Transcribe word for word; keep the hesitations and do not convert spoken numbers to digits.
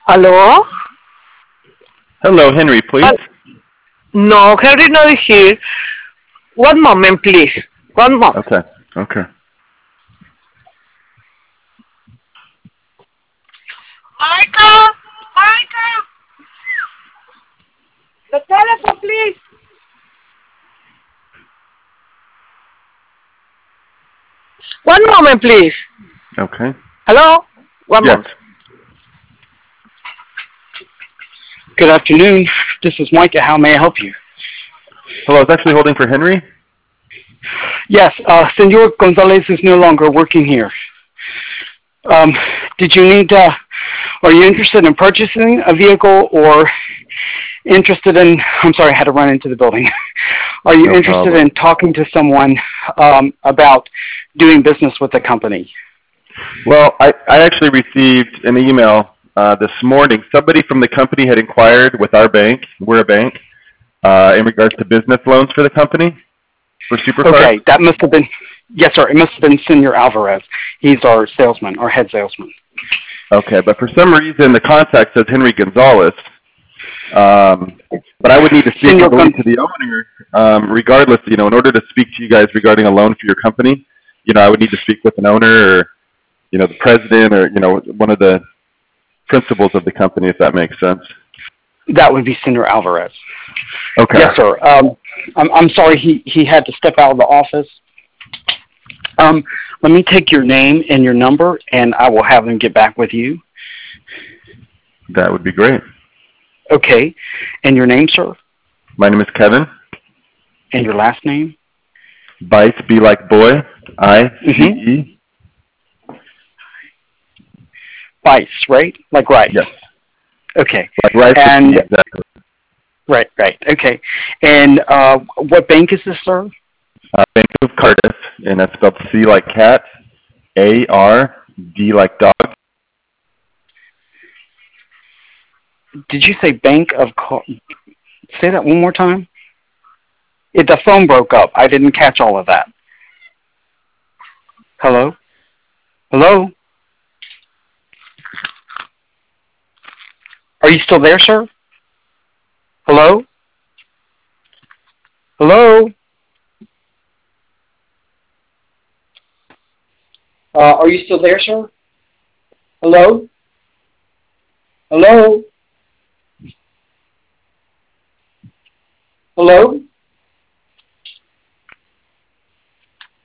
Hello? Hello, Henry, please. Hel- no, Henry not here. One moment, please. One moment. Okay, okay. Michael! Michael! The telephone, please. One moment, please. Okay. Hello? One Yes. moment. Good afternoon. This is Micah. How may I help you? Hello, I was actually holding for Henry. Yes, uh, Senor Gonzalez is no longer working here. Um, did you need, uh, are you interested in purchasing a vehicle or interested in, I'm sorry, I had to run into the building. Are you No interested problem. in talking to someone um, about doing business with the company? Well, I, I actually received an email uh, this morning. Somebody from the company had inquired with our bank, we're a bank, uh, in regards to business loans for the company for supercars. Okay, that must have been, yes, sir, it must have been Senor Alvarez. He's our salesman, our head salesman. Okay, but for some reason the contact says Henry Gonzalez. Um, but I would need to speak, I Senor believe, Gon- to the owner, um, regardless, you know, in order to speak to you guys regarding a loan for your company, you know, I would need to speak with an owner or, you know, the president or, you know, one of the principals of the company, if that makes sense. that would be Senor Alvarez. Okay. Yes, sir. Um, I'm, I'm sorry he, he had to step out of the office. Um, let me take your name and your number, and I will have him get back with you. That would be great. Okay. And your name, sir? My name is Kevin. And your last name? Bites, be like boy. I C Mm-hmm. E. Rice, right? Like rice. Yes. Okay. Like rice with And, E, exactly. right, right. Okay. And uh, what bank is this, sir? Uh, Bank of Cardiff, and that's spelled C like cat, A R D like dog. Did you say Bank of Car- Say that one more time? It, the phone broke up. I didn't catch all of that. Hello? Hello? Are you still there, sir? Hello? Hello? Uh, are you still there, sir? Hello? Hello? Hello?